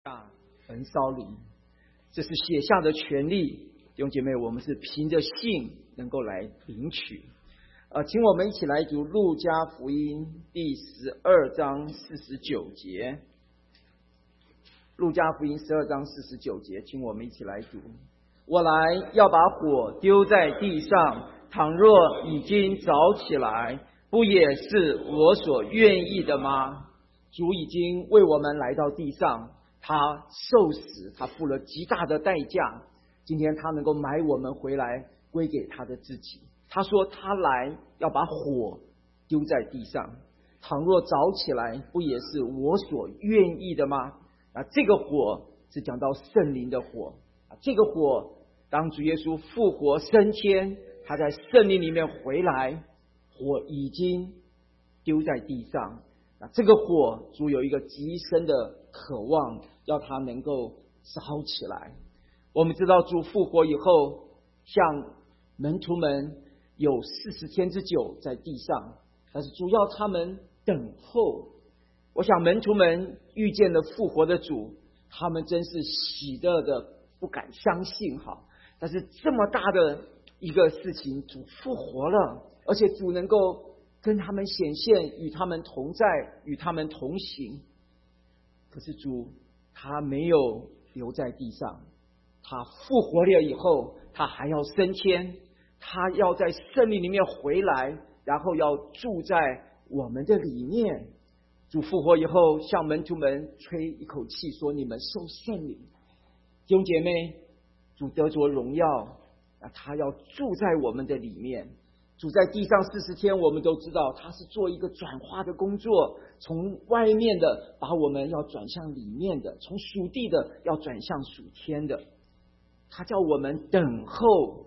焚烧灵，这是写下的权利。弟兄姐妹，我们是凭着信能够来领取。请我们一起来读路加福音第12章49节。路加福音12章49节，请我们一起来读。我来要把火丢在地上，倘若已经着起来，不也是我所愿意的吗？主已经为我们来到地上，他受死，他付了极大的代价，今天他能够买我们回来归给他的自己。他说他来要把火丢在地上，倘若着起来，不也是我所愿意的吗？这个火是讲到圣灵的火，这个火当主耶稣复活升天，他在圣灵里面回来，火已经丢在地上。这个火主有一个极深的渴望，要它能够烧起来。我们知道主复活以后，像门徒们有40天之久在地上，但是主要他们等候。我想门徒们遇见了复活的主，他们真是喜乐的不敢相信。但是这么大的一个事情，主复活了，而且主能够跟他们显现，与他们同在，与他们同行。可是主他没有留在地上，他复活了以后，他还要升天，他要在圣灵里面回来，然后要住在我们的里面。主复活以后，向门徒们吹一口气，说：“你们受圣灵。”弟兄姐妹，主得着荣耀，他要住在我们的里面。主在地上40天，我们都知道他是做一个转化的工作，从外面的把我们要转向里面的，从属地的要转向属天的。他叫我们等候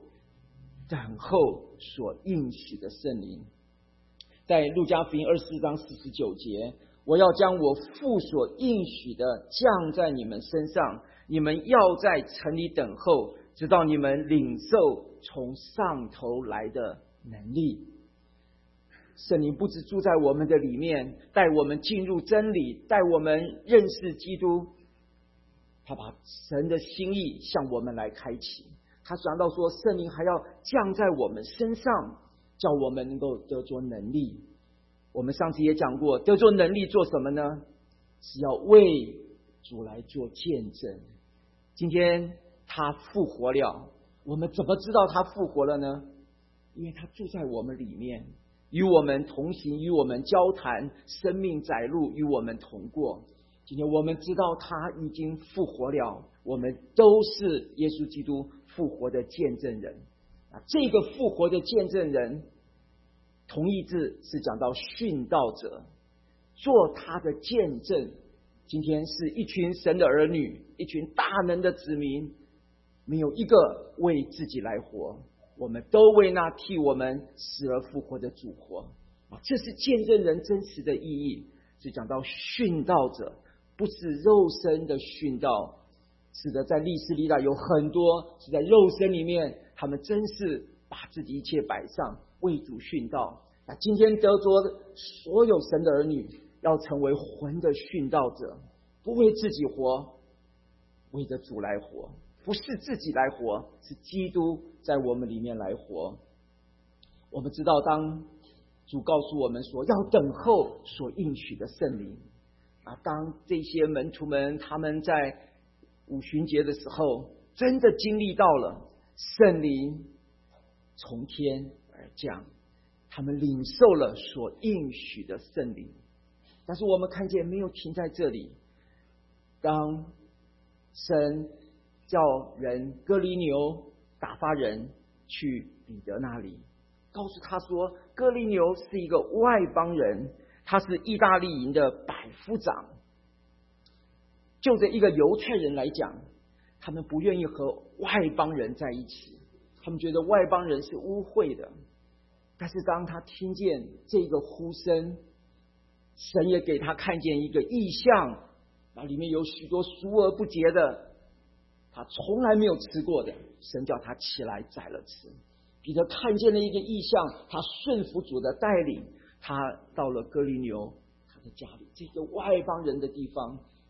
所应许的圣灵。在路加福音24章49节，我要将我父所应许的降在你们身上，你们要在城里等候，直到你们领受从上头来的能力。圣灵不只住在我们的里面，带我们进入真理，带我们认识基督，他把神的心意向我们来开启。他讲到说，圣灵还要降在我们身上，叫我们能够得着能力。我们上次也讲过，得着能力做什么呢？是要为主来做见证。今天他复活了，我们怎么知道他复活了呢？因为他住在我们里面，与我们同行，与我们交谈，生命载路，与我们同过。今天我们知道他已经复活了，我们都是耶稣基督复活的见证人。这个复活的见证人，同义字是讲到殉道者，做他的见证。今天是一群神的儿女，一群大能的子民，没有一个为自己来活，我们都为那替我们死而复活的主活。这是见证人真实的意义。是讲到殉道者，不是肉身的殉道。是的，在历史里有很多是在肉身里面，他们真是把自己一切摆上，为主殉道。今天得着所有神的儿女，要成为魂的殉道者，不为自己活，为着主来活。不是自己来活，是基督在我们里面来活。我们知道，当主告诉我们说要等候所应许的圣灵，当这些门徒们他们在五旬节的时候，真的经历到了圣灵从天而降，他们领受了所应许的圣灵。但是我们看见没有停在这里，当神叫人哥尼流打发人去彼得那里，告诉他说，哥尼流是一个外邦人，他是意大利营的百夫长。就着一个犹太人来讲，他们不愿意和外邦人在一起，他们觉得外邦人是污秽的。但是当他听见这个呼声，神也给他看见一个异象，里面有许多熟而不洁的，他从来没有吃过的，神叫他起来宰了吃。彼得看见了一个异象，他顺服主的带领，他到了哥尼流他的家里，这个外邦人的地方，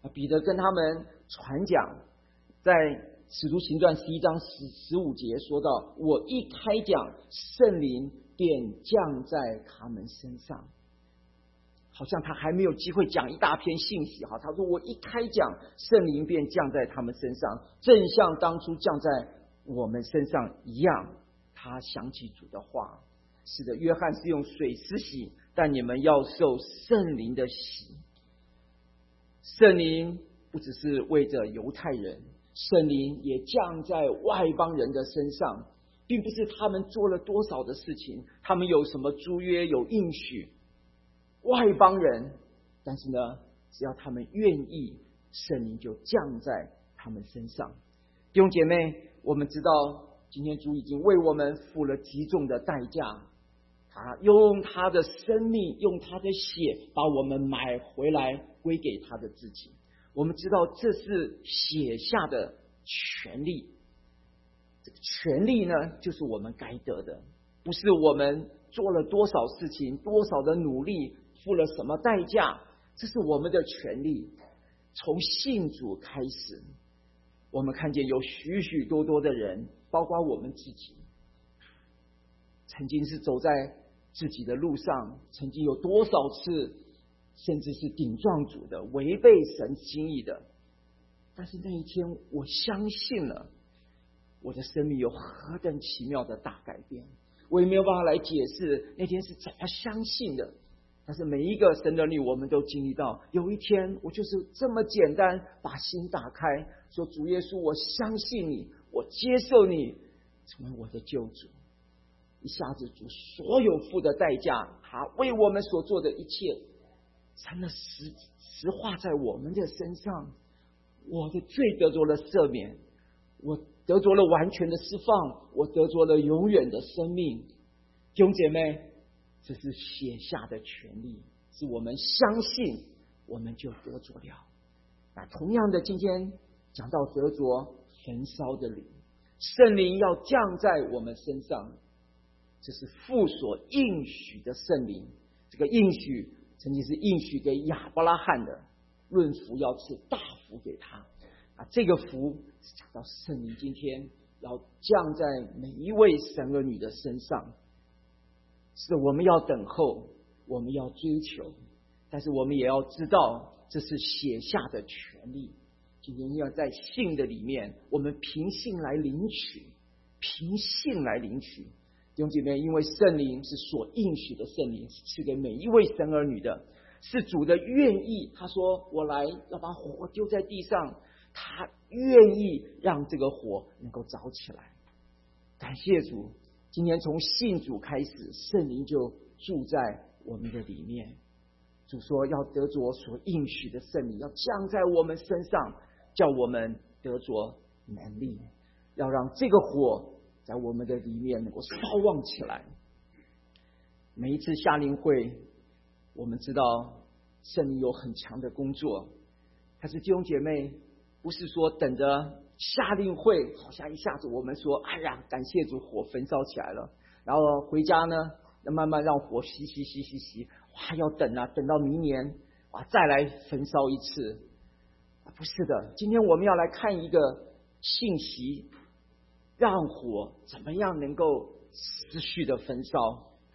彼得跟他们传讲，在使徒行传11章15节说到，我一开讲，圣灵便降在他们身上。好像他还没有机会讲一大篇信息，他说我一开讲，圣灵便降在他们身上，正像当初降在我们身上一样。他想起主的话，是的，约翰是用水施洗，但你们要受圣灵的洗。圣灵不只是为着犹太人，圣灵也降在外邦人的身上，并不是他们做了多少的事情，他们有什么诸约有应许，外邦人，但是呢，只要他们愿意，圣灵就降在他们身上。弟兄姐妹，我们知道今天主已经为我们付了极重的代价，他用他的生命，用他的血把我们买回来归给他的自己。我们知道这是血下的权利，这个权利呢，就是我们该得的，不是我们做了多少事情，多少的努力，付了什么代价，这是我们的权利。从信主开始，我们看见有许许多多的人，包括我们自己，曾经是走在自己的路上，曾经有多少次甚至是顶撞主的，违背神心意的，但是那一天我相信了，我的生命有何等奇妙的大改变。我也没有办法来解释那天是怎么相信的，但是每一个神的儿女，我们都经历到，有一天我就是这么简单把心打开，说主耶稣，我相信你，我接受你成为我的救主。一下子主所有付的代价，他为我们所做的一切成了实化在我们的身上。我的罪得着了赦免，我得着了完全的释放，我得着了永远的生命。弟兄姐妹，这是血下的权利，是我们相信我们就得着了。那同样的，今天讲到得着焚烧的灵，圣灵要降在我们身上，这是父所应许的圣灵。这个应许曾经是应许给亚伯拉罕的，论福要赐大福给他。这个福是讲到圣灵今天要降在每一位神儿女的身上。是我们要等候，我们要追求，但是我们也要知道这是血下的权利。今天要在信的里面，我们凭信来领取，凭信来领取。弟兄姐妹，因为圣灵是所应许的圣灵，是赐给每一位神儿女的，是主的愿意。他说我来要把火丢在地上，他愿意让这个火能够着起来。感谢主，今天从信主开始，圣灵就住在我们的里面。主说要得着所应许的圣灵，要降在我们身上，叫我们得着能力，要让这个火在我们的里面能够烧旺起来。每一次夏令会，我们知道圣灵有很强的工作，但是弟兄姐妹，不是说等着夏令会好像一下子我们说哎呀感谢主火焚烧起来了，然后回家呢要慢慢让火熄，哇要等啊，等到明年哇再来焚烧一次。不是的，今天我们要来看一个信息，让火怎么样能够持续的焚烧。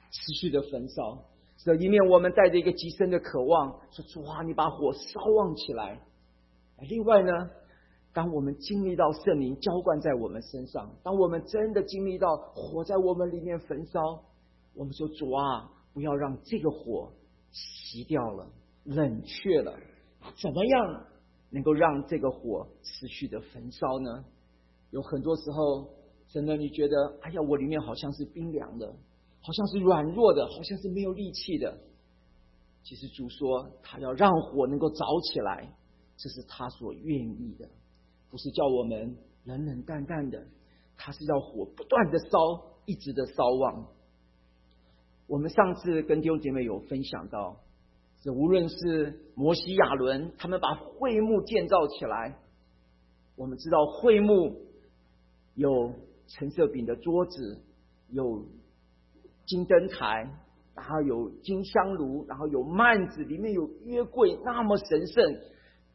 是的，一面我们带着一个极深的渴望，说主啊你把火烧旺起来。另外呢，当我们经历到圣灵浇灌在我们身上，当我们真的经历到火在我们里面焚烧，我们说主啊不要让这个火熄掉了，冷却了。怎么样能够让这个火持续的焚烧呢？有很多时候真的你觉得哎呀我里面好像是冰凉的，好像是软弱的，好像是没有力气的。其实主说他要让火能够着起来，这是他所愿意的，不是叫我们冷冷淡淡的，他是要火不断的烧，一直的烧旺。我们上次跟弟兄姐妹有分享到，这无论是摩西亚伦他们把会幕建造起来，我们知道会幕有陈设饼的桌子，有金灯台，然后有金香炉，然后有幔子，里面有约柜，那么神圣。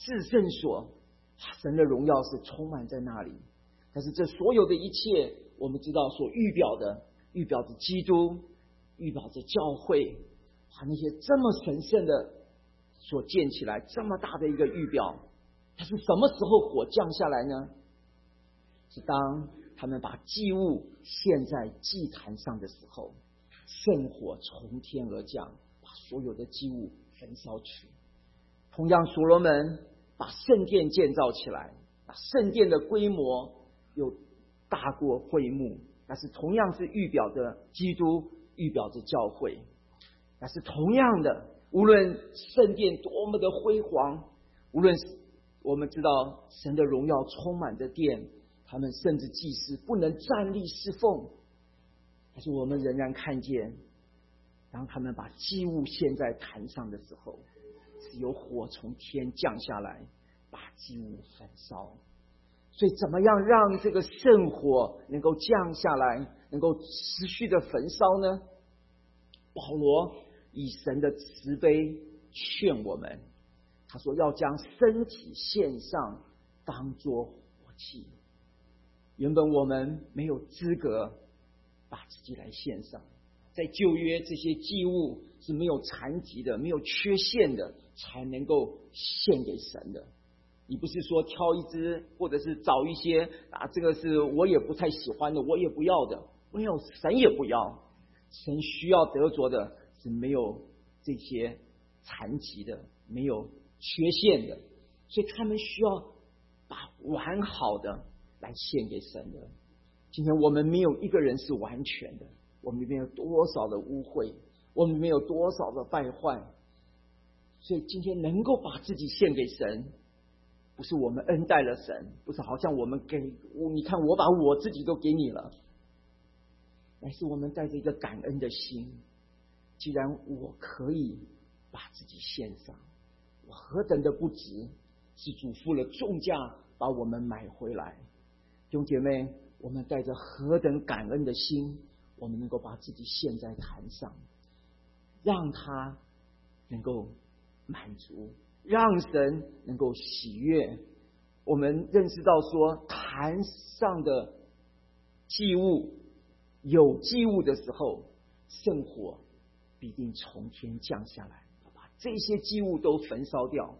至圣所，神的荣耀是充满在那里。但是这所有的一切，我们知道所预表着基督，预表着教会，那些这么神圣的所建起来这么大的一个预表，它是什么时候火降下来呢？是当他们把祭物献在祭坛上的时候，圣火从天而降，把所有的祭物焚烧去。同样，所罗门把圣殿建造起来，把圣殿的规模又大过会幕，但是同样是预表着基督，预表着教会。但是同样的，无论圣殿多么的辉煌，无论我们知道神的荣耀充满着殿，他们甚至祭司不能站立侍奉，但是我们仍然看见，当他们把祭物献在坛上的时候，是有火从天降下来，把祭物焚烧。所以怎么样让这个圣火能够降下来，能够持续的焚烧呢？保罗以神的慈悲劝我们，他说要将身体献上，当作活祭。原本我们没有资格把自己来献上，在旧约这些祭物是没有残疾的，没有缺陷的，才能够献给神的。你不是说挑一只，或者是找一些这个是我也不太喜欢的，我也不要的，没有，神也不要。神需要得着的是没有这些残疾的，没有缺陷的，所以他们需要把完好的来献给神的。今天我们没有一个人是完全的，我们里面有多少的污秽，我们里面有多少的败坏，所以今天能够把自己献给神，不是我们恩待了神，不是好像我们你看我把我自己都给你了，乃是我们带着一个感恩的心。既然我可以把自己献上，我何等的不值，是主付了重价把我们买回来。弟兄姐妹，我们带着何等感恩的心，我们能够把自己献在坛上，让他能够满足，让神能够喜悦。我们认识到说，坛上的祭物有祭物的时候，圣火必定从天降下来，把这些祭物都焚烧掉。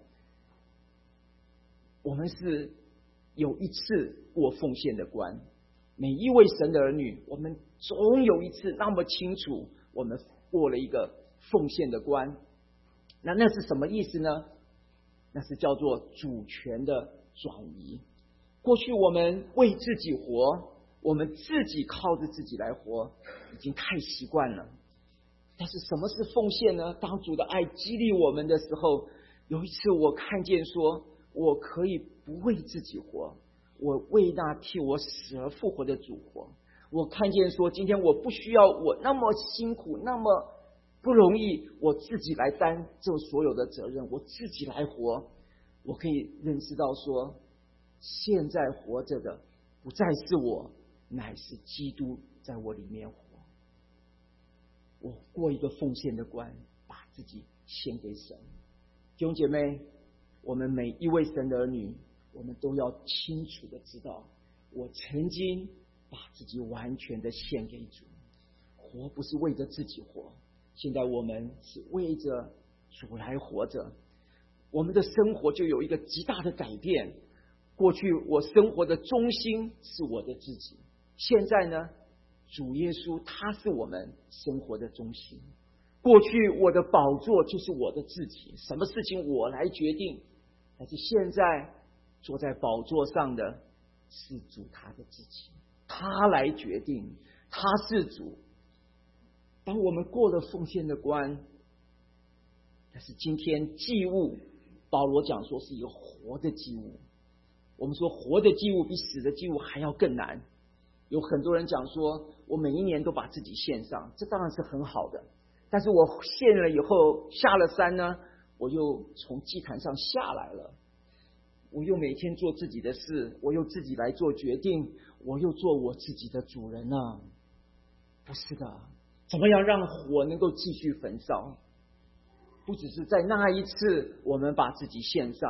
我们是有一次过奉献的关，每一位神的儿女，我们总有一次那么清楚，我们过了一个奉献的关。那是什么意思呢？那是叫做主权的转移。过去我们为自己活，我们自己靠着自己来活，已经太习惯了。但是什么是奉献呢？当主的爱激励我们的时候，有一次我看见说，我可以不为自己活，我为那替我死而复活的主活。我看见说，今天我不需要我那么辛苦，那么不容易，我自己来担这所有的责任，我自己来活。我可以认识到说，现在活着的不再是我，乃是基督在我里面活。我过一个奉献的关，把自己献给神。弟兄姐妹，我们每一位神的儿女，我们都要清楚的知道，我曾经把自己完全的献给主。活不是为着自己活，现在我们是为着主来活着。我们的生活就有一个极大的改变。过去我生活的中心是我的自己，现在呢，主耶稣他是我们生活的中心。过去我的宝座就是我的自己，什么事情我来决定，但是现在坐在宝座上的是主他的自己，他来决定，他是主。当我们过了奉献的关，但是今天祭物，保罗讲说是一个活的祭物。我们说活的祭物比死的祭物还要更难。有很多人讲说，我每一年都把自己献上，这当然是很好的。但是我献了以后，下了山呢，我又从祭坛上下来了，我又每天做自己的事，我又自己来做决定，我又做我自己的主人了。不是的，怎么样让火能够继续焚烧？不只是在那一次我们把自己献上，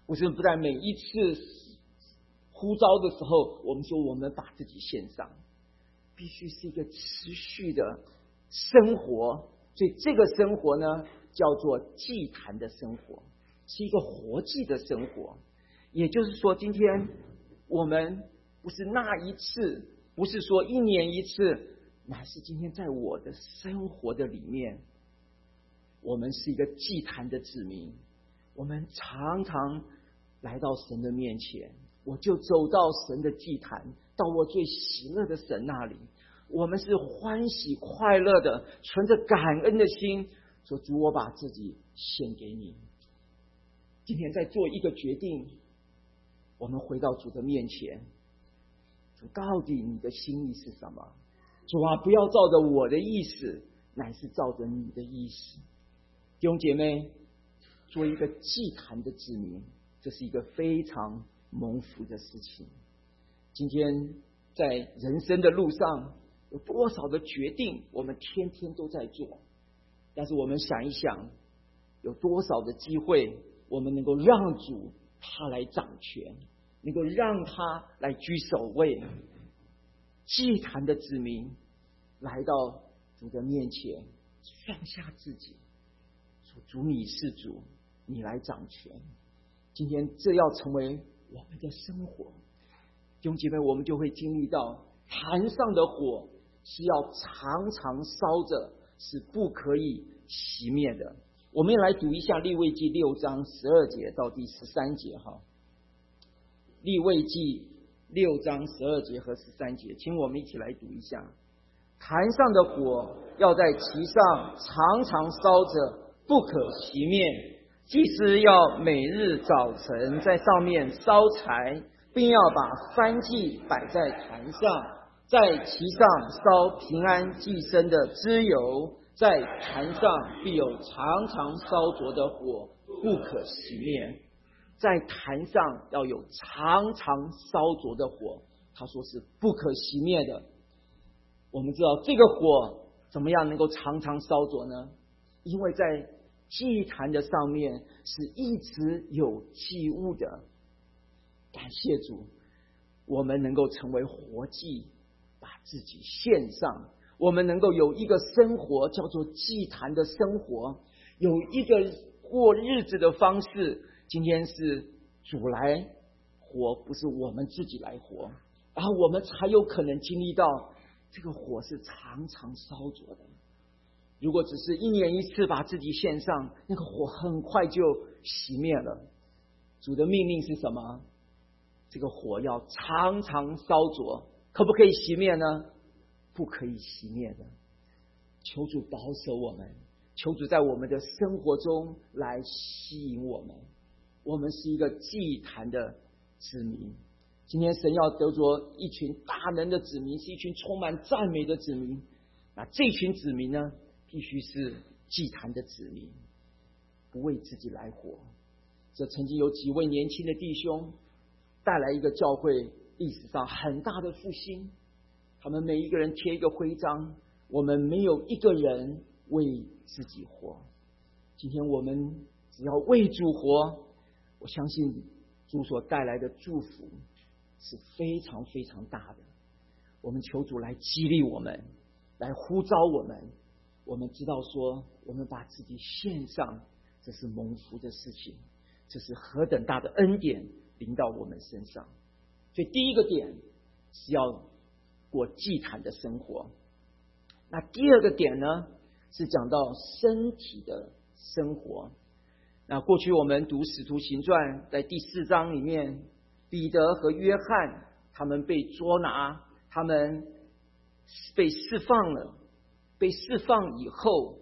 不是不在每一次呼召的时候，我们说我们把自己献上，必须是一个持续的生活。所以这个生活呢，叫做祭坛的生活，是一个活祭的生活。也就是说，今天我们不是那一次，不是说一年一次，乃是今天在我的生活的里面，我们是一个祭坛的子民。我们常常来到神的面前，我就走到神的祭坛，到我最喜乐的神那里。我们是欢喜快乐的，存着感恩的心说，主，我把自己献给你。今天在做一个决定，我们回到主的面前，主，到底你的心意是什么？主啊，不要照着我的意思，乃是照着你的意思。弟兄姐妹，做一个祭坛的子民，这是一个非常蒙福的事情。今天在人生的路上，有多少的决定我们天天都在做，但是我们想一想，有多少的机会我们能够让主他来掌权，能够让他来居首位。祭坛的子民来到主的面前，放下自己，说，主，你是主，你来掌权。今天这要成为我们的生活。弟兄姐妹，我们就会经历到坛上的火是要常常烧着，是不可以熄灭的。我们来读一下利未记6章12节到第13节哈。利未记6章12节和13节，请我们一起来读一下。坛上的火要在其上常常烧着，不可熄灭。祭司要每日早晨在上面烧柴，并要把燔祭摆在坛上，在其上烧平安祭牲的脂油，在坛上必有常常烧着的火，不可熄灭。在坛上要有常常烧着的火，他说是不可熄灭的。我们知道这个火怎么样能够常常烧着呢？因为在祭坛的上面是一直有祭物的。感谢主，我们能够成为活祭，把自己献上。我们能够有一个生活叫做祭坛的生活，有一个过日子的方式。今天是主来活，不是我们自己来活，然后我们才有可能经历到这个火是常常烧着的。如果只是一年一次把自己献上，那个火很快就熄灭了。主的命令是什么？这个火要常常烧着，可不可以熄灭呢？不可以熄灭的。求主保守我们，求主在我们的生活中来吸引我们。我们是一个祭坛的子民。今天神要得着一群大能的子民，是一群充满赞美的子民。那这群子民呢，必须是祭坛的子民，不为自己来活。这曾经有几位年轻的弟兄带来一个教会历史上很大的复兴，他们每一个人贴一个徽章，我们没有一个人为自己活。今天我们只要为主活，我相信主所带来的祝福是非常非常大的。我们求主来激励我们，来呼召我们。我们知道说，我们把自己献上，这是蒙福的事情，这是何等大的恩典临到我们身上。所以第一个点是要过祭坛的生活。那第二个点呢，是讲到身体的生活。那过去我们读使徒行传，在第4章里面，彼得和约翰他们被捉拿，他们被释放了。被释放以后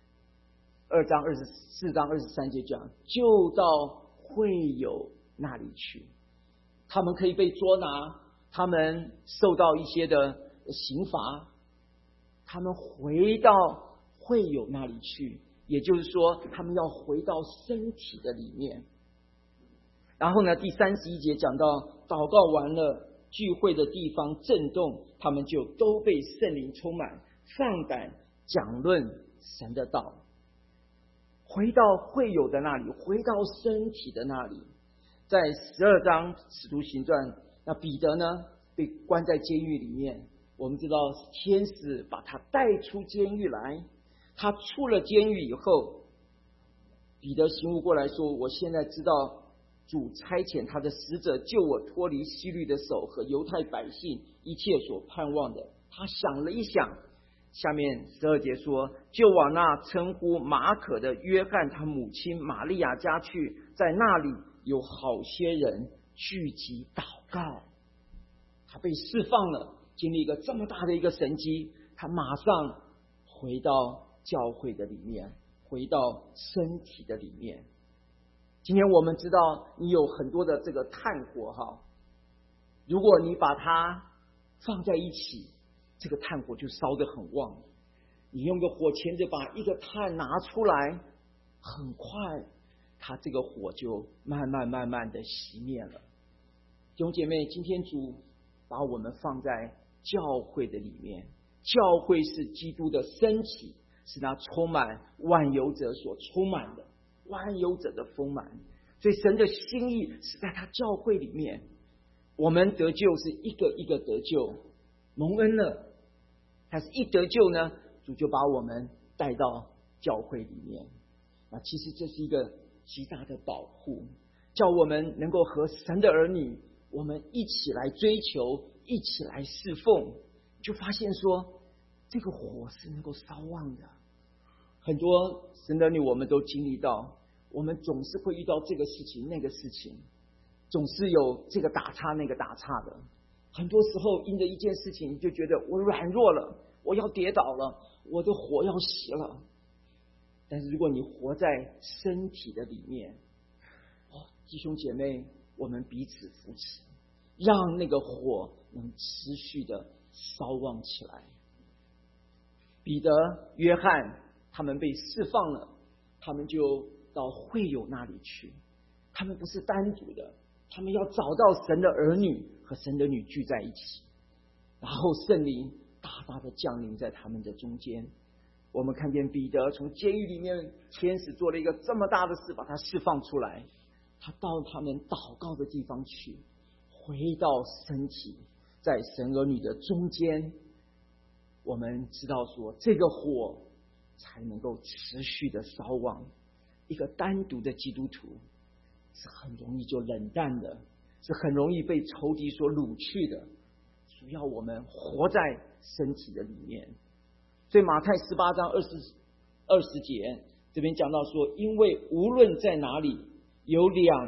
，4章23节讲，就到会友那里去。他们可以被捉拿，他们受到一些的刑罚，他们回到会友那里去，也就是说他们要回到身体的里面。然后呢，第31节讲到祷告完了，聚会的地方震动，他们就都被圣灵充满，放胆讲论神的道。回到会友的那里，回到身体的那里。 在12章使徒行传，那彼得呢被关在监狱里面，我们知道天使把他带出监狱来，他出了监狱以后，彼得醒悟过来说，我现在知道主差遣他的使者救我脱离希律的手和犹太百姓一切所盼望的。他想了一想，下面12节说，就往那称呼马可的约翰他母亲玛利亚家去，在那里有好些人聚集祷告。他被释放了，经历一个这么大的一个神迹，他马上回到教会的里面，回到身体的里面。今天我们知道你有很多的这个炭火哈，如果你把它放在一起，这个炭火就烧得很旺。你用个火钳子把一个炭拿出来，很快它这个火就慢慢的熄灭了。弟兄姐妹，今天主把我们放在教会的里面，教会是基督的身体，是那充满万有者所充满的，万有者的丰满。所以神的心意是在他教会里面，我们得救是一个一个得救，蒙恩了，但是一得救呢，主就把我们带到教会里面。其实这是一个极大的保护，叫我们能够和神的儿女，我们一起来追求，一起来侍奉，就发现说这个火是能够烧旺的。很多神的儿女我们都经历到，我们总是会遇到这个事情那个事情，总是有这个打岔那个打岔的。很多时候因着一件事情就觉得我软弱了，我要跌倒了，我的火要熄了。但是如果你活在身体的里面，弟兄姐妹，我们彼此扶持，让那个火能持续的烧旺起来。彼得、约翰他们被释放了，他们就到会友那里去，他们不是单独的，他们要找到神的儿女和神的女聚在一起，然后圣灵大大的降临在他们的中间。我们看见彼得从监狱里面，天使做了一个这么大的事，把他释放出来，他到他们祷告的地方去，回到身体，在神儿女的中间。我们知道说这个火才能够持续的烧旺。一个单独的基督徒是很容易就冷淡的，是很容易被仇敌所掳去的，主要我们活在身体的里面。所以马太18章20节这边讲到说，因为无论在哪里有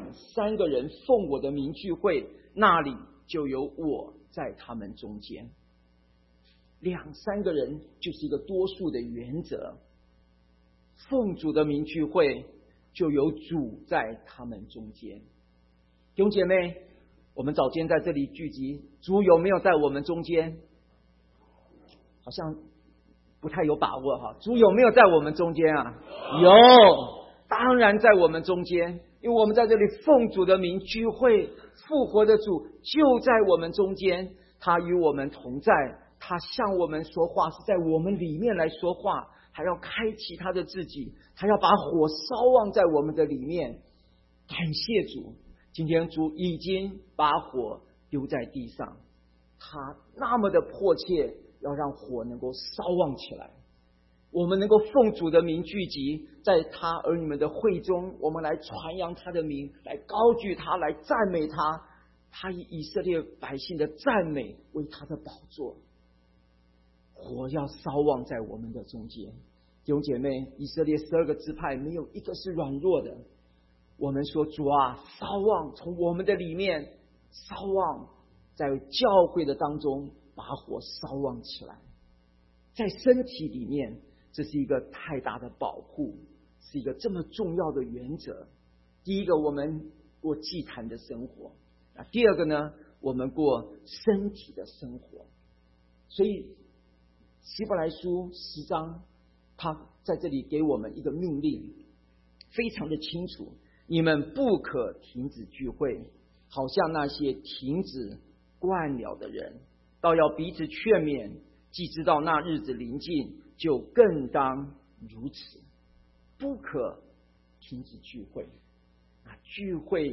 2、3个人奉我的名聚会，那里就有我在他们中间。2、3个人就是一个多数的原则，奉主的名聚会，就有主在他们中间。弟兄姐妹，我们早间在这里聚集，主有没有在我们中间？好像不太有把握哈。主有没有在我们中间啊？有，当然在我们中间，因为我们在这里奉主的名聚会，复活的主就在我们中间，他与我们同在，他向我们说话，是在我们里面来说话，还要开启他的自己，他要把火烧旺在我们的里面。感谢主，今天主已经把火丢在地上，他那么的迫切要让火能够烧旺起来。我们能够奉主的名聚集在他儿女们的会中，我们来传扬他的名，来高举他，来赞美他，他以以色列百姓的赞美为他的宝座。火要烧旺在我们的中间。弟兄姐妹，以色列12个支派没有一个是软弱的。我们说主啊，烧旺，从我们的里面烧旺，在教会的当中把火烧旺起来。在身体里面，这是一个太大的保护，是一个这么重要的原则。第一个，我们过祭坛的生活，第二个呢，我们过身体的生活。所以希伯来书10章他在这里给我们一个命令，非常的清楚，你们不可停止聚会，好像那些停止惯了的人，倒要彼此劝勉，既知道那日子临近，就更当如此。不可停止聚会，聚会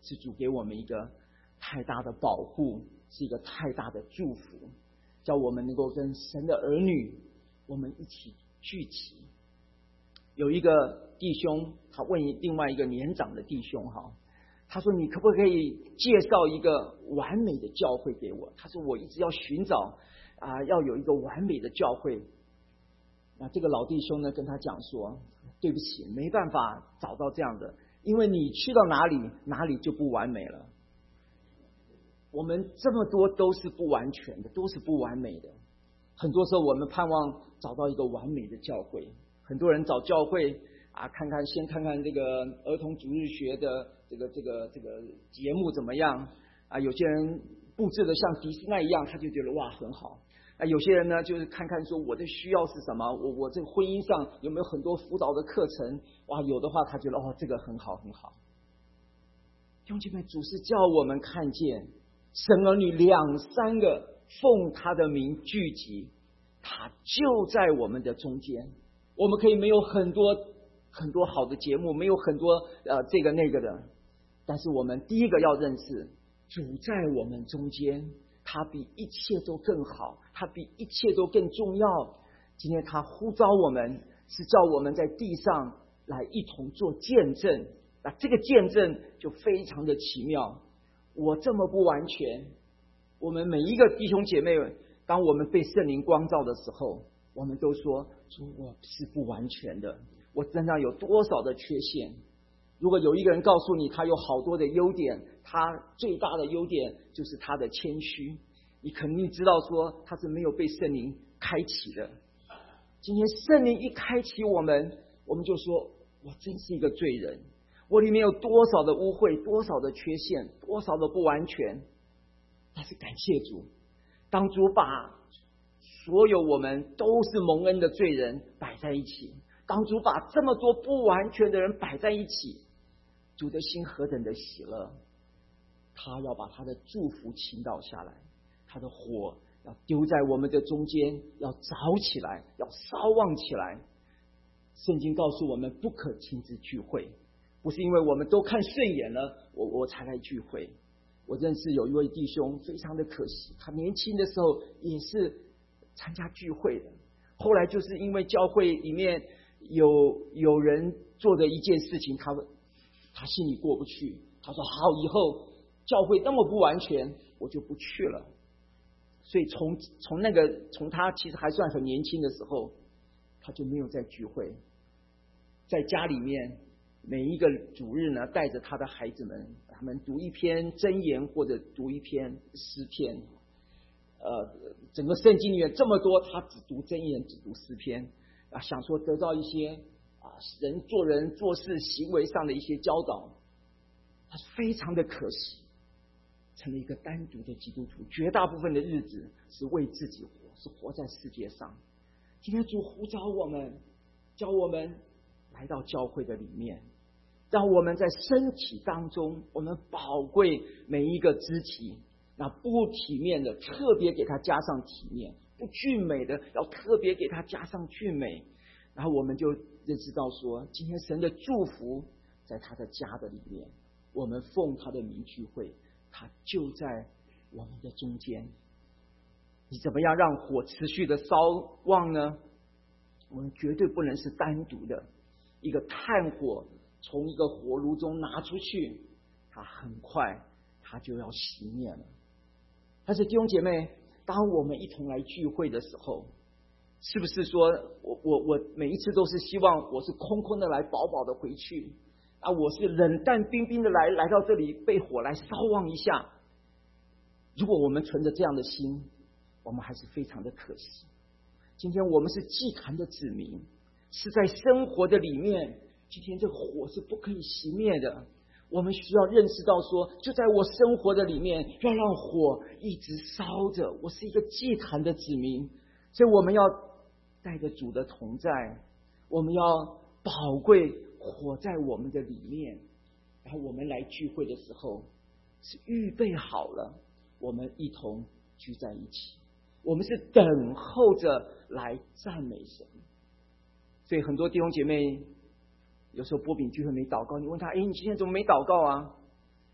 是主给我们一个太大的保护，是一个太大的祝福，叫我们能够跟神的儿女我们一起聚集。有一个弟兄，他问另外一个年长的弟兄他说，你可不可以介绍一个完美的教会给我？他说，我一直要寻找要有一个完美的教会。那这个老弟兄呢跟他讲说，对不起，没办法找到这样的，因为你去到哪里，哪里就不完美了。我们这么多都是不完全的，都是不完美的。很多时候我们盼望找到一个完美的教会，很多人找教会先看看这个儿童主日学的这个节目怎么样有些人布置的像迪士尼一样，他就觉得哇很好。有些人呢就是看看说我的需要是什么，我这个婚姻上有没有很多辅导的课程，哇有的话他觉得这个很好很好。弟兄姐妹，主是叫我们看见神儿女2、3个奉他的名聚集，他就在我们的中间。我们可以没有很多好的节目，没有很多这个那个的，但是我们第一个要认识主在我们中间，他比一切都更好，他比一切都更重要。今天他呼召我们，是叫我们在地上来一同做见证。那这个见证就非常的奇妙。我这么不完全，我们每一个弟兄姐妹，当我们被圣灵光照的时候，我们都说我是不完全的，我身上有多少的缺陷。如果有一个人告诉你他有好多的优点，他最大的优点就是他的谦虚，你肯定知道说他是没有被圣灵开启的。今天圣灵一开启我们就说我真是一个罪人，我里面有多少的污秽，多少的缺陷，多少的不完全。但是感谢主，当主把所有我们都是蒙恩的罪人摆在一起，当主把这么多不完全的人摆在一起，主的心何等的喜乐，他要把他的祝福倾倒下来，他的火要丢在我们的中间，要着起来，要烧旺起来。圣经告诉我们不可亲自聚会，不是因为我们都看顺眼了我才来聚会。我认识有一位弟兄非常的可惜，他年轻的时候也是参加聚会的，后来就是因为教会里面有人做的一件事情，他心里过不去，他说好，以后教会那么不完全我就不去了。所以从他其实还算很年轻的时候，他就没有再聚会，在家里面每一个主日呢，带着他的孩子们，他们读一篇箴言或者读一篇诗篇。整个圣经里面这么多，他只读箴言，只读诗篇想说得到一些人做人做事行为上的一些教导。他非常的可惜，成了一个单独的基督徒，绝大部分的日子是为自己活，是活在世界上。今天主呼召我们，叫我们来到教会的里面，让我们在身体当中，我们宝贵每一个肢体，那不体面的特别给它加上体面，不俊美的要特别给它加上俊美。然后我们就认识到说，今天神的祝福在他的家的里面，我们奉他的名聚会，他就在我们的中间。你怎么样让火持续的烧旺呢？我们绝对不能是单独的，一个炭火从一个火炉中拿出去，它很快它就要熄灭了。但是弟兄姐妹，当我们一同来聚会的时候，是不是说我每一次都是希望我是空空的来，饱饱的回去我是冷淡冰冰的来到这里被火来烧旺一下？如果我们存着这样的心，我们还是非常的可惜。今天我们是祭坛的子民，是在生活的里面，今天这个火是不可以熄灭的。我们需要认识到说，就在我生活的里面，要让火一直烧着。我是一个祭坛的子民，所以我们要带着主的同在，我们要宝贵火在我们的里面。然后我们来聚会的时候是预备好了，我们一同聚在一起，我们是等候着来赞美神。所以很多弟兄姐妹有时候波饼聚会没祷告，你问他，你今天怎么没祷告啊？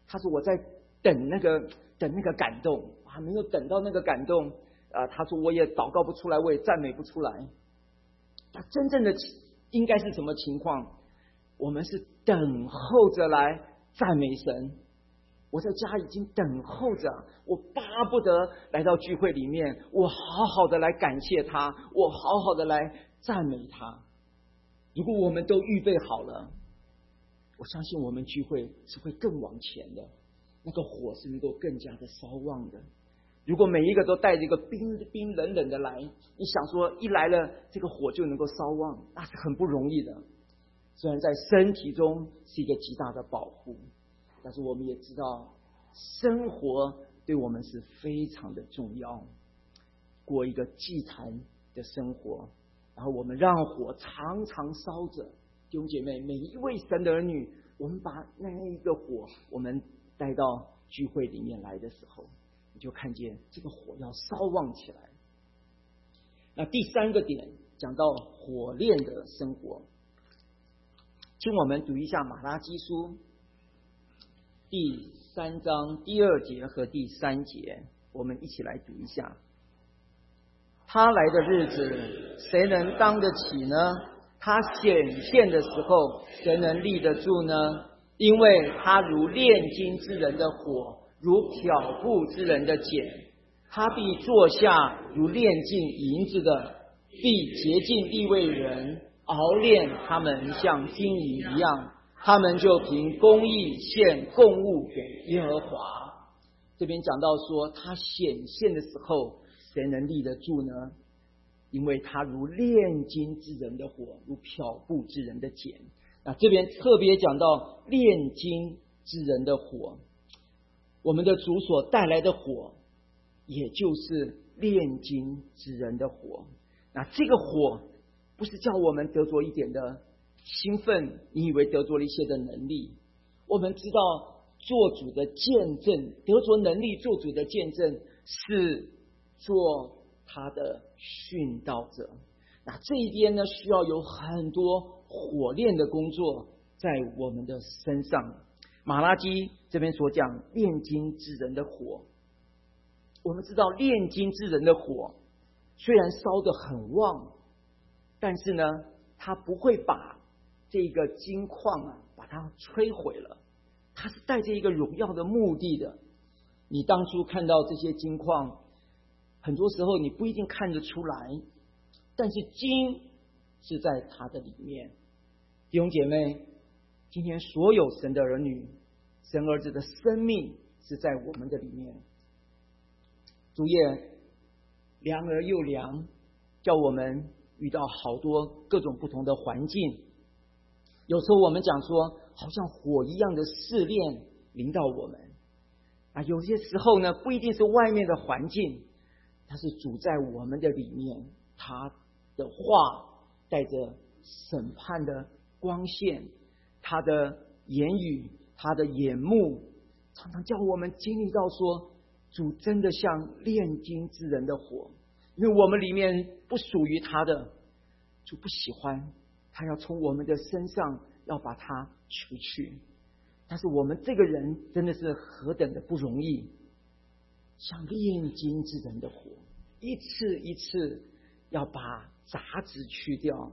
他说我在等那个感动，还没有等到那个感动他说我也祷告不出来，我也赞美不出来。那真正的应该是什么情况？我们是等候着来赞美神。我在家已经等候着，我巴不得来到聚会里面，我好好的来感谢他，我好好的来赞美他。如果我们都预备好了，我相信我们聚会是会更往前的，那个火是能够更加的烧旺的。如果每一个都带着一个冰冷冷的来，你想说一来了这个火就能够烧旺，那是很不容易的。虽然在身体中是一个极大的保护，但是我们也知道生活对我们是非常的重要。过一个祭坛的生活，然后我们让火常常烧着。弟兄姐妹，每一位神的儿女，我们把那一个火我们带到聚会里面来的时候，你就看见这个火要烧旺起来。那第三个点讲到火炼的生活，请我们读一下马拉基书第3章第2节和第3节，我们一起来读一下。他来的日子，谁能当得起呢？他显现的时候，谁能立得住呢？因为他如炼金之人的火，如漂布之人的碱。他必坐下如炼尽银子的，必洁净利未人，熬炼他们像金银一样。他们就凭公义献供物给耶和华。这边讲到说，他显现的时候，谁能立得住呢？因为他如炼金之人的火，如漂布之人的碱。那这边特别讲到炼金之人的火，我们的主所带来的火，也就是炼金之人的火。那这个火不是叫我们得着一点的兴奋，你以为得着了一些的能力。我们知道做主的见证，得着能力做主的见证是做他的殉道者。那这一边呢，需要有很多火炼的工作在我们的身上。马拉基这边所讲炼金之人的火，我们知道炼金之人的火虽然烧得很旺，但是呢，他不会把这个金矿把它摧毁了，它是带着一个荣耀的目的的。你当初看到这些金矿，很多时候你不一定看得出来，但是金是在它的里面。弟兄姐妹，今天所有神的儿女，神儿子的生命是在我们的里面。主也量而又量，叫我们遇到好多各种不同的环境。有时候我们讲说，好像火一样的试炼临到我们有些时候呢，不一定是外面的环境，它是主在我们的里面，他的话带着审判的光线，他的言语，他的眼目，常常叫我们经历到说，主真的像炼金之人的火，因为我们里面不属于他的，主不喜欢，他要从我们的身上要把它除去。但是我们这个人真的是何等的不容易，像炼金之人的火，一次一次要把杂质去掉。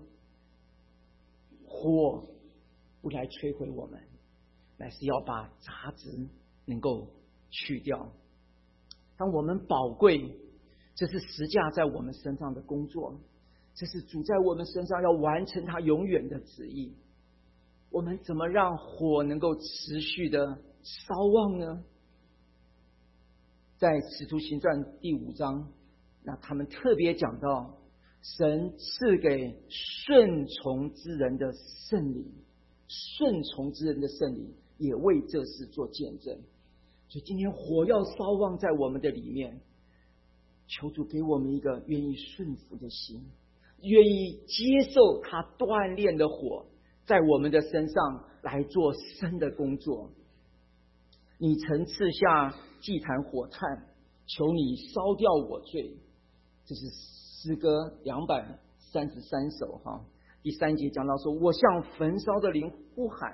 火不来摧毁我们，乃是要把杂质能够去掉。当我们宝贵，这是实价在我们身上的工作，这是主在我们身上要完成他永远的旨意。我们怎么让火能够持续的烧旺呢？在使徒行传第5章，那他们特别讲到神赐给顺从之人的圣灵，顺从之人的圣灵也为这事做见证。所以今天火要烧旺在我们的里面，求主给我们一个愿意顺服的心，愿意接受他锻炼的火在我们的身上来做生的工作。你曾赐下祭坛火炭，求你烧掉我罪。这是诗歌233首第3节讲到说，我向焚烧的灵呼喊，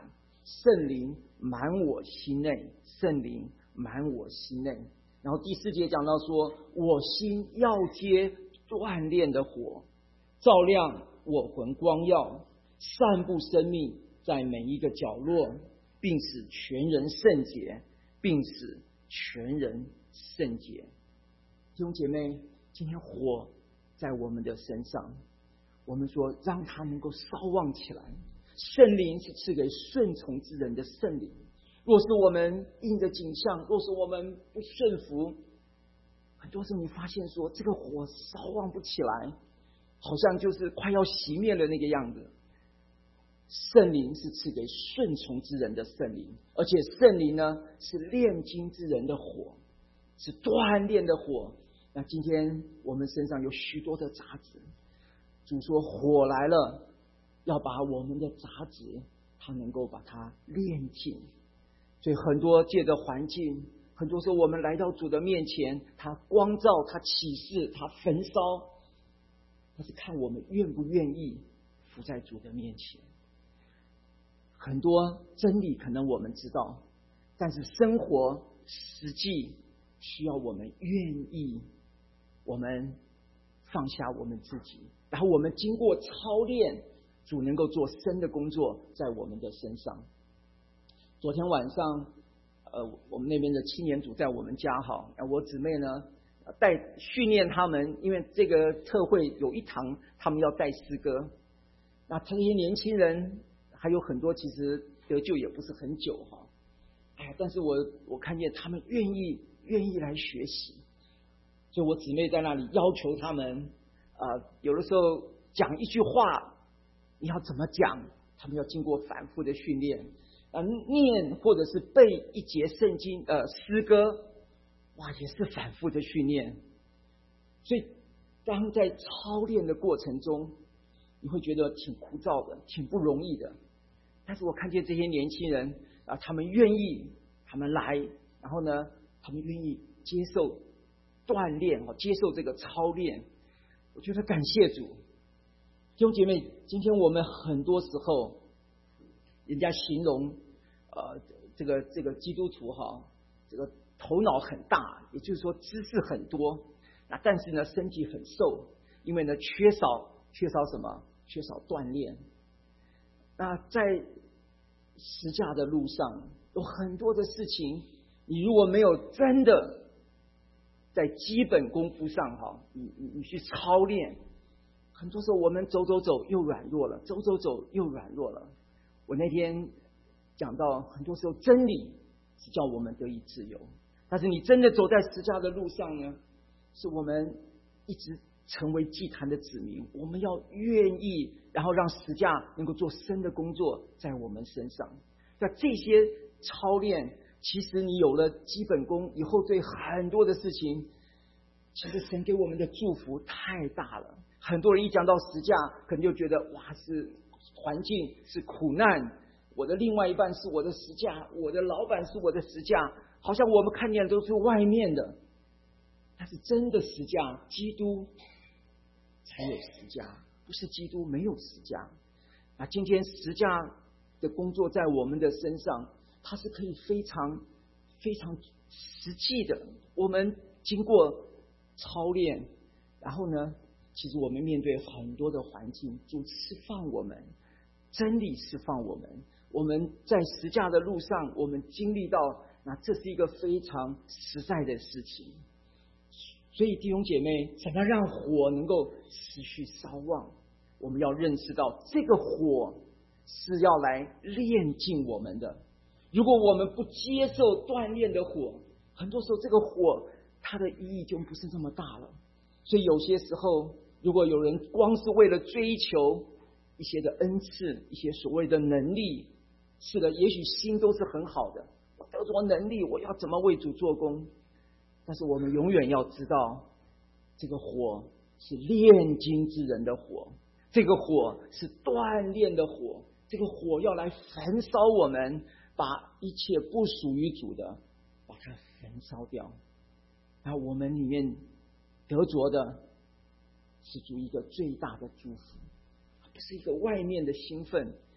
圣灵满我心内，圣灵满我心内。然后第4节讲到说，我心要接锻炼的火，照亮我魂光耀，散布生命在每一个角落，并使全人圣洁，并使全人圣洁。弟兄姐妹，今天火在我们的身上，我们说让它能够烧旺起来。圣灵是赐给顺从之人的圣灵，若是我们应着景象，若是我们不顺服，很多时候你发现说这个火烧旺不起来，好像就是快要熄灭了那个样子。圣灵是赐给顺从之人的圣灵，而且圣灵呢是炼金之人的火，是锻炼的火。那今天我们身上有许多的杂质，主说火来了，要把我们的杂质他能够把它炼尽。所以很多借着环境，很多时候我们来到主的面前，他光照，他启示，他焚烧，但是看我们愿不愿意伏在主的面前。很多真理可能我们知道，但是生活实际需要我们愿意，我们放下我们自己，然后我们经过操练，主能够做深的工作在我们的身上。昨天晚上我们那边的青年组在我们家我姊妹呢带训练他们，因为这个特会有一堂他们要带诗歌。那这些年轻人还有很多其实得救也不是很久但是我看见他们愿意来学习，所以我姊妹在那里要求他们有的时候讲一句话你要怎么讲，他们要经过反复的训练念或者是背一节圣经诗歌，也是反复的训练。所以当在操练的过程中，你会觉得挺枯燥的，挺不容易的。但是我看见这些年轻人他们愿意，他们来，然后呢他们愿意接受锻炼，接受这个操练，我觉得感谢主。弟兄姐妹，今天我们很多时候人家形容这个基督徒这个头脑很大，也就是说知识很多，但是呢身体很瘦，因为呢缺少什么？缺少锻炼。那在十架的路上有很多的事情，你如果没有真的在基本功夫上你去操练，很多时候我们走又软弱了，走又软弱了。我那天讲到，很多时候真理是叫我们得以自由，但是你真的走在十架的路上呢，是我们一直成为祭坛的子民，我们要愿意，然后让十架能够做深的工作在我们身上。那这些操练，其实你有了基本功以后，对很多的事情，其实神给我们的祝福太大了。很多人一讲到十架，可能就觉得是环境，是苦难，我的另外一半是我的十架，我的老板是我的十架，好像我们看见的都是外面的。但是真的十架，基督才有十架，不是基督没有十架。今天十架的工作在我们的身上，它是可以非常非常实际的。我们经过操练，然后呢，其实我们面对很多的环境，主释放我们，真理释放我们。我们在十架的路上，我们经历到，这是一个非常实在的事情。所以弟兄姐妹，怎么让火能够持续烧旺？我们要认识到，这个火是要来炼净我们的。如果我们不接受锻炼的火，很多时候这个火它的意义就不是这么大了。所以有些时候，如果有人光是为了追求一些的恩赐，一些所谓的能力，是的，也许心都是很好的，我得着能力，我要怎么为主做工？但是我们永远要知道，这个火是炼金之人的火，这个火是锻炼的火，这个火要来焚烧我们，把一切不属于主的把它焚烧掉。然后我们里面得着的是主一个最大的祝福，不是一个外面的兴奋，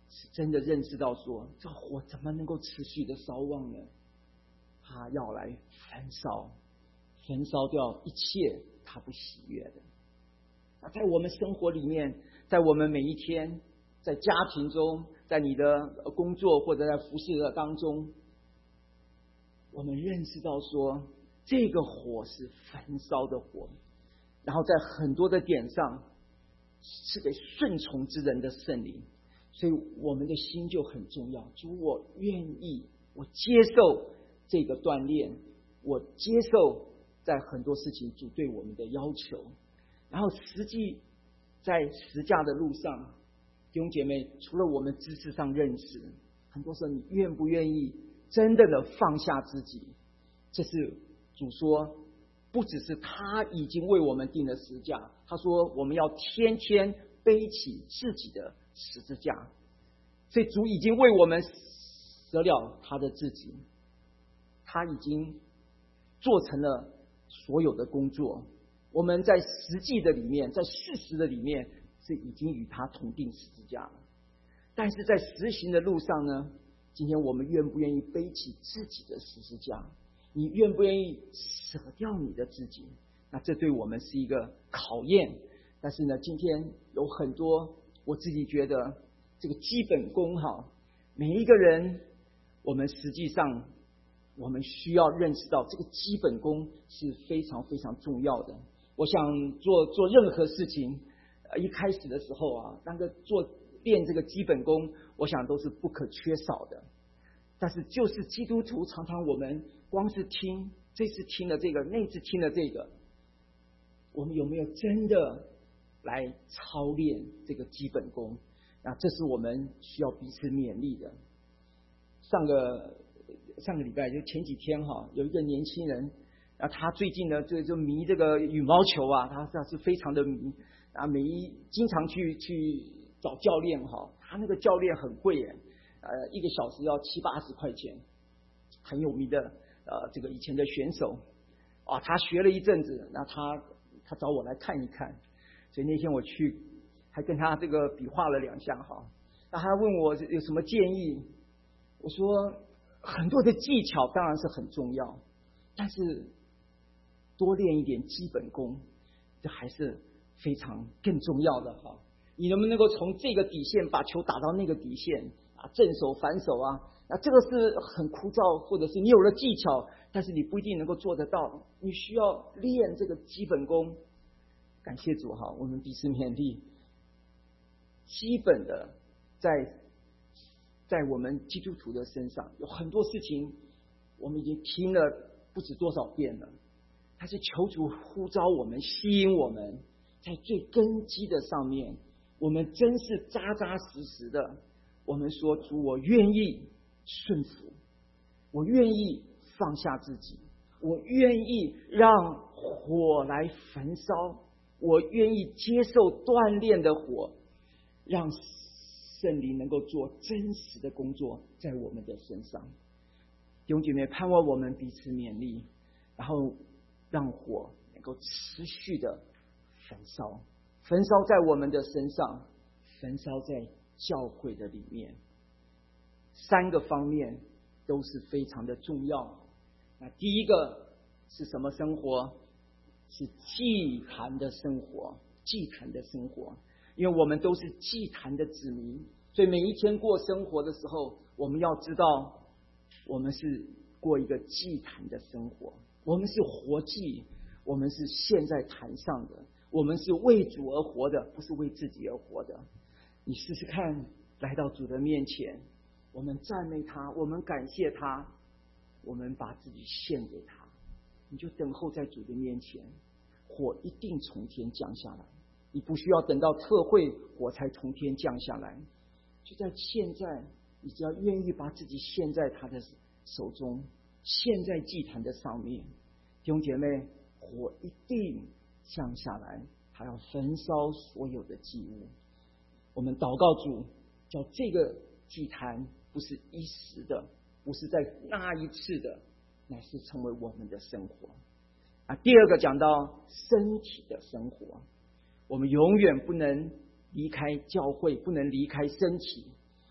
是真的认识到说，这火怎么能够持续的烧旺呢？他要来焚烧掉一切他不喜悦的。那在我们生活里面，在我们每一天，在家庭中，在你的工作或者在服侍的当中，我们认识到说，这个火是焚烧的火，然后在很多的点上是给顺从之人的圣灵，所以我们的心就很重要。主，我愿意，我接受这个锻炼，我接受在很多事情主对我们的要求。然后实际在十架的路上，弟兄姐妹，除了我们知识上认识，很多时候你愿不愿意真的放下自己？这是主说，不只是他已经为我们定了十架，他说我们要天天背起自己的十字架。所以主已经为我们舍了他的自己，他已经做成了所有的工作。我们在实际的里面，在事实的里面，是已经与他同定十字架了。但是在实行的路上呢，今天我们愿不愿意背起自己的十字架？你愿不愿意舍掉你的自己？那这对我们是一个考验。但是呢，今天有很多我自己觉得这个基本功每一个人，我们实际上我们需要认识到这个基本功是非常非常重要的。我想做任何事情，一开始的时候那个练这个基本功，我想都是不可缺少的。但是就是基督徒常常我们光是听，这次听了这个，那次听了这个，我们有没有真的来操练这个基本功？那这是我们需要彼此勉励的。上个礼拜就前几天有一个年轻人，他最近呢就迷这个羽毛球他是非常的迷经常去找教练他那个教练很贵耶，1个小时要70-80块钱，很有名的这个以前的选手他学了一阵子，那他找我来看一看，所以那天我去还跟他这个比划了2下那他问我有什么建议，我说很多的技巧当然是很重要，但是多练一点基本功，这还是非常更重要的你能不能够从这个底线把球打到那个底线正手反手那这个是很枯燥，或者是你有了技巧，但是你不一定能够做得到，你需要练这个基本功。感谢主我们彼此勉励，基本的在我们基督徒的身上有很多事情我们已经听了不知多少遍了，但是求主呼召我们，吸引我们，在最根基的上面，我们真是扎扎实实的，我们说主，我愿意顺服，我愿意放下自己，我愿意让火来焚烧，我愿意接受锻炼的火，让圣灵能够做真实的工作在我们的身上。弟兄姐妹，盼望我们彼此勉励，然后让火能够持续的焚烧在我们的身上，焚烧在教会的里面。3个方面都是非常的重要。那第一个是什么生活？是祭坛的生活。因为我们都是祭坛的子民，所以每一天过生活的时候，我们要知道我们是过一个祭坛的生活，我们是活祭，我们是献在坛上的，我们是为主而活的，不是为自己而活的。你试试看，来到主的面前，我们赞美他，我们感谢他，我们把自己献给他，你就等候在主的面前，火一定从天降下来。你不需要等到特会火才从天降下来，就在现在，你只要愿意把自己献在他的手中，献在祭坛的上面，弟兄姐妹，火一定降下来，他要焚烧所有的祭物。我们祷告主，叫这个祭坛不是一时的，不是在那一次的，乃是成为我们的生活。第二个讲到身体的生活，我们永远不能离开教会，不能离开身体。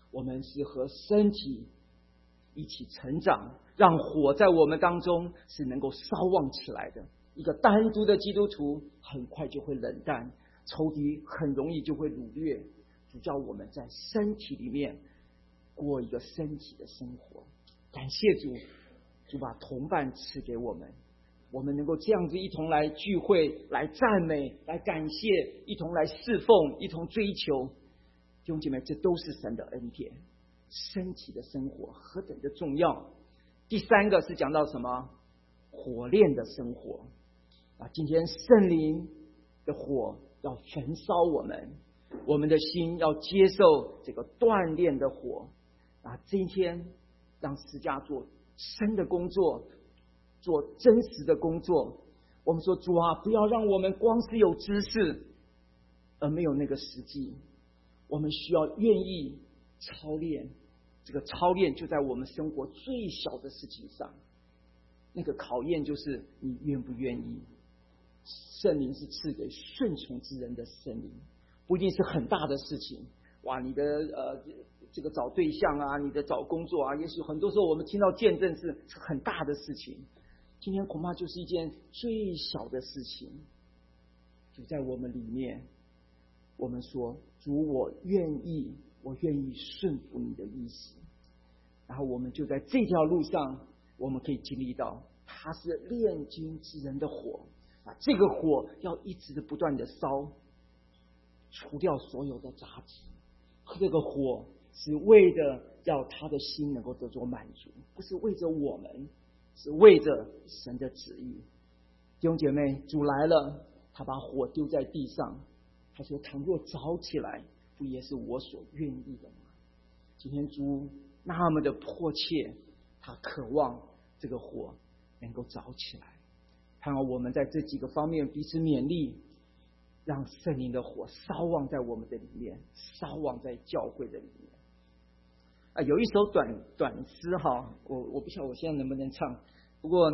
我们是和身体一起成长，让火在我们当中是能够烧旺起来的。一个单独的基督徒很快就会冷淡，仇敌很容易就会掳掠。主叫我们在身体里面过一个身体的生活。感谢主，主把同伴赐给我们，我们能够这样子一同来聚会，来赞美，来感谢，一同来侍奉，一同追求。弟兄姐妹，这都是神的恩典。身体的生活何等的重要。第三个是讲到什么？火炼的生活。今天圣灵的火要焚烧我们，我们的心要接受这个锻炼的火。今天让十架做真的工作，做真实的工作。我们说，主啊，不要让我们光是有知识而没有那个实际。我们需要愿意操练，这个操练就在我们生活最小的事情上。那个考验就是你愿不愿意。圣灵是赐给顺从之人的圣灵，不一定是很大的事情。你的这个找对象啊，你的找工作啊，也许很多时候我们听到见证是很大的事情。今天恐怕就是一件最小的事情，就在我们里面。我们说，主，我愿意顺服你的意思。然后我们就在这条路上，我们可以经历到，它是炼金之人的火。这个火要一直的不断的烧，除掉所有的杂质。这个火是为了要他的心能够得着满足，不是为着我们，是为着神的旨意。弟兄姐妹，主来了，他把火丢在地上，他说，倘若着起来，不也是我所愿意的吗？今天主那么的迫切，他渴望这个火能够着起来。盼望我们在这几个方面彼此勉励，让圣灵的火烧旺在我们的里面，烧旺在教会的里面。有一首短诗哈，我不晓得我现在能不能唱，不过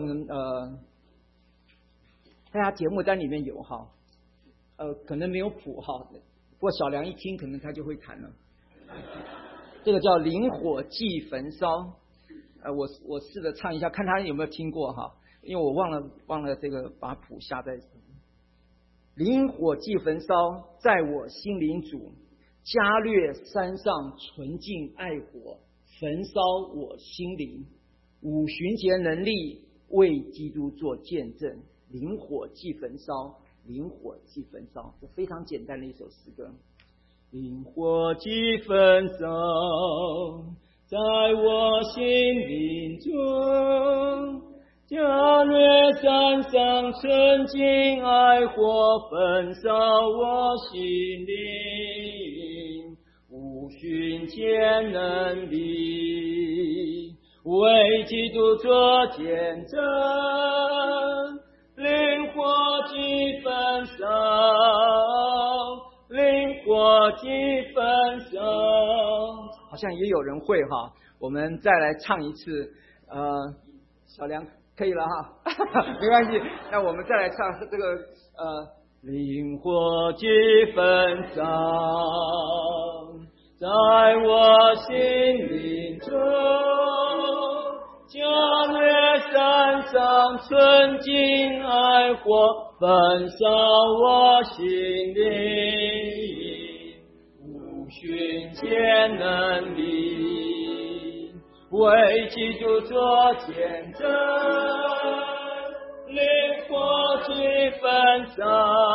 大家节目单里面有哈，可能没有谱哈，不过小梁一听可能他就会弹了。这个叫《灵火祭焚烧》，我试着唱一下，看他有没有听过哈。因为我忘了这个把谱下在。灵火祭焚烧，在我心灵主，加略山上纯净爱火，焚烧我心灵。五旬节能力为基督做见证，灵火祭焚烧，灵火祭焚烧。这非常简单的一首诗歌。灵火祭焚烧，在我心灵中，加略山上纯净爱火，焚烧我心灵。五旬节能力为基督做见证，灵火祭焚烧，灵火祭焚烧。好像也有人会哈，我们再来唱一次。小梁可以了哈，没关系。那我们再来唱这个灵火祭焚烧，在我心灵中，加略山上纯净爱火，焚烧我心灵。五旬节能力为基督做见证，灵火祭焚烧，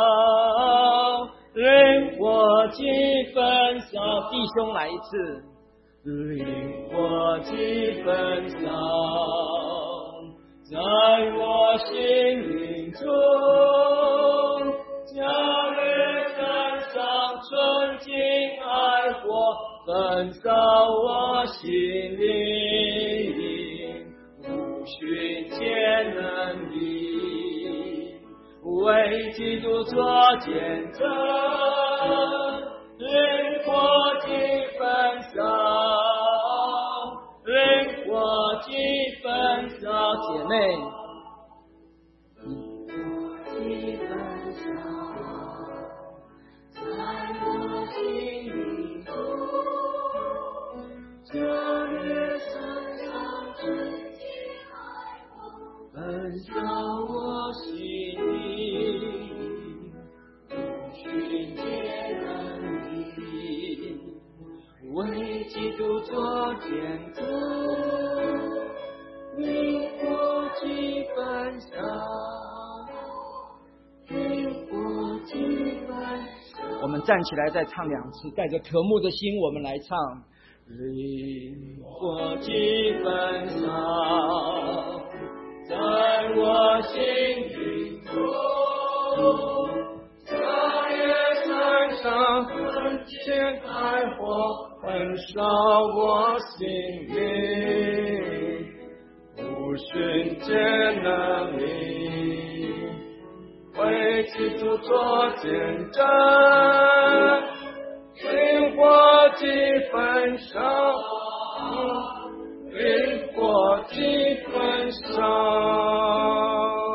灵火祭焚烧。弟兄来一次，灵火祭焚烧，在我心灵中，加略山上纯净爱火，焚烧我心灵。五旬节能力为基督做见证，灵火祭焚烧，灵火祭焚烧。姐妹，灵火祭焚烧，在我心灵中， 们站起来再唱2次，带着渴慕的心，我们来唱。灵火几焚烧，在我心里头，在夜山上焚天开火，焚烧我心灵，无寻见能力，为基督做见证。灵火几焚烧，灵火几焚烧。